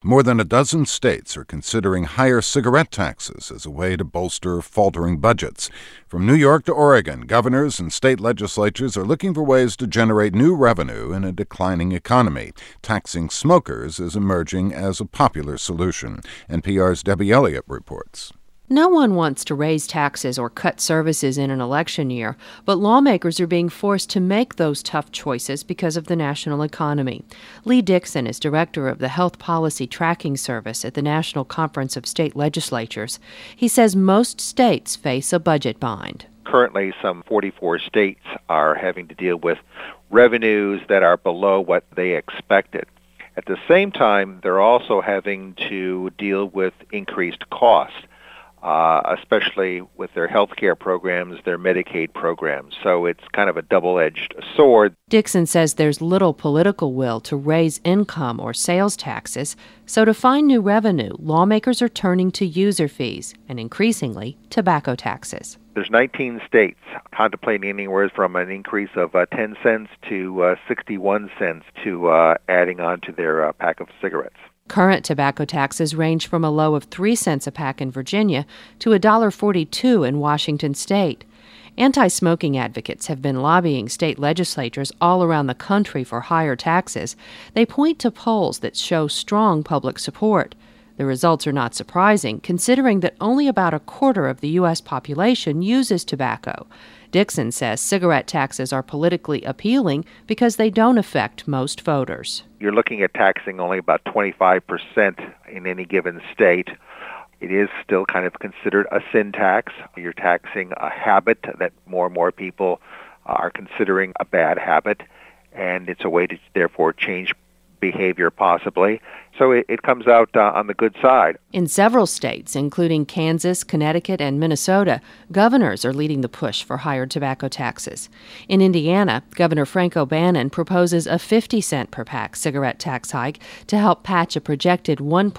More than a dozen states are considering higher cigarette taxes as a way to bolster faltering budgets. From New York to Oregon, governors and state legislatures are looking for ways to generate new revenue in a declining economy. Taxing smokers is emerging as a popular solution. NPR's Debbie Elliott reports. No one wants to raise taxes or cut services in an election year, but lawmakers are being forced to make those tough choices because of the national economy. Lee Dixon is director of the Health Policy Tracking Service at the National Conference of State Legislatures. He says most states face a budget bind. Currently, some 44 states are having to deal with revenues that are below what they expected. At the same time, they're also having to deal with increased costs. Especially with their health care programs, their Medicaid programs. So it's kind of a double-edged sword. Dixon says there's little political will to raise income or sales taxes, so to find new revenue, lawmakers are turning to user fees and increasingly tobacco taxes. There's 19 states contemplating anywhere from an increase of 10 cents to 61 cents to adding on to their pack of cigarettes. Current tobacco taxes range from a low of 3 cents a pack in Virginia to $1.42 in Washington state. Anti-smoking advocates have been lobbying state legislatures all around the country for higher taxes. They point to polls that show strong public support. The results are not surprising, considering that only about a quarter of the U.S. population uses tobacco. Dixon says cigarette taxes are politically appealing because they don't affect most voters. You're looking at taxing only about 25% in any given state. It is still kind of considered a sin tax. You're taxing a habit that more and more people are considering a bad habit, and it's a way to therefore change behavior possibly. So it comes out on the good side. In several states, including Kansas, Connecticut, and Minnesota, governors are leading the push for higher tobacco taxes. In Indiana, Governor Frank O'Bannon proposes a 50-cent per pack cigarette tax hike to help patch a projected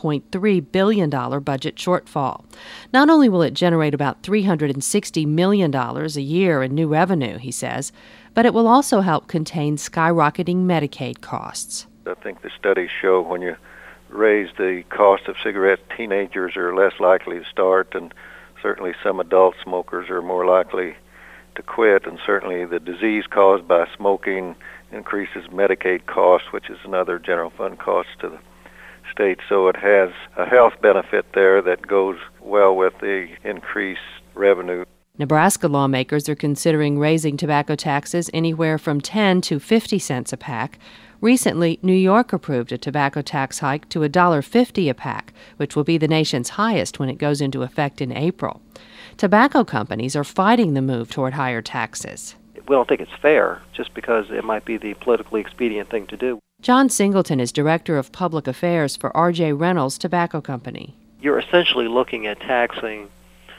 $1.3 billion budget shortfall. Not only will it generate about $360 million a year in new revenue, he says, but it will also help contain skyrocketing Medicaid costs. I think the studies show when you raise the cost of cigarettes, teenagers are less likely to start, and certainly some adult smokers are more likely to quit, and certainly the disease caused by smoking increases Medicaid costs, which is another general fund cost to the state. So it has a health benefit there that goes well with the increased revenue. Nebraska lawmakers are considering raising tobacco taxes anywhere from 10 to 50 cents a pack. Recently, New York approved a tobacco tax hike to $1.50 a pack, which will be the nation's highest when it goes into effect in April. Tobacco companies are fighting the move toward higher taxes. We don't think it's fair, just because it might be the politically expedient thing to do. John Singleton is Director of Public Affairs for R.J. Reynolds Tobacco Company. You're essentially looking at taxing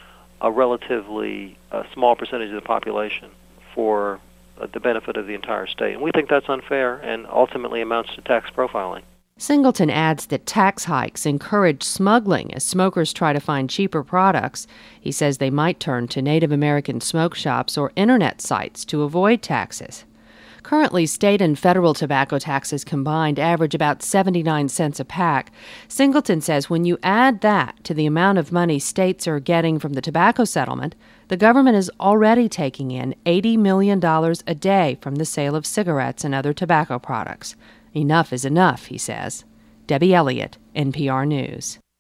a relatively small percentage of the population for the benefit of the entire state. And we think that's unfair and ultimately amounts to tax profiling. Singleton adds that tax hikes encourage smuggling as smokers try to find cheaper products. He says they might turn to Native American smoke shops or internet sites to avoid taxes. Currently, state and federal tobacco taxes combined average about 79 cents a pack. Singleton says when you add that to the amount of money states are getting from the tobacco settlement, the government is already taking in $80 million a day from the sale of cigarettes and other tobacco products. Enough is enough, he says. Debbie Elliott, NPR News.